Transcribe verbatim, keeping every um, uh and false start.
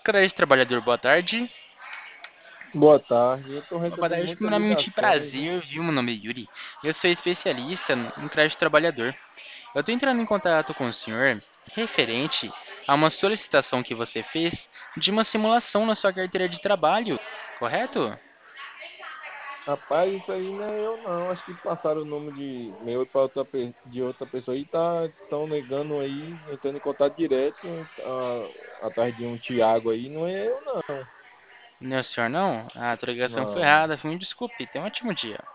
Crédito Trabalhador, boa tarde. Boa tarde. Eu estou Boa recebendo tarde, muitas primeiramente ligações, né? prazer, viu? Meu nome é Yuri. Eu sou especialista em crédito trabalhador. Eu estou entrando em contato com o senhor referente a uma solicitação que você fez de uma simulação na sua carteira de trabalho, correto? Rapaz, isso aí não é eu não. Acho que passaram o nome de meu para outra pe- de outra pessoa e tá estão negando aí, entrando em contato direto ah, atrás de um Tiago aí. Não é eu não. Não é o senhor não? A tua ligação foi Não. errada, me desculpe. Tenha um ótimo dia.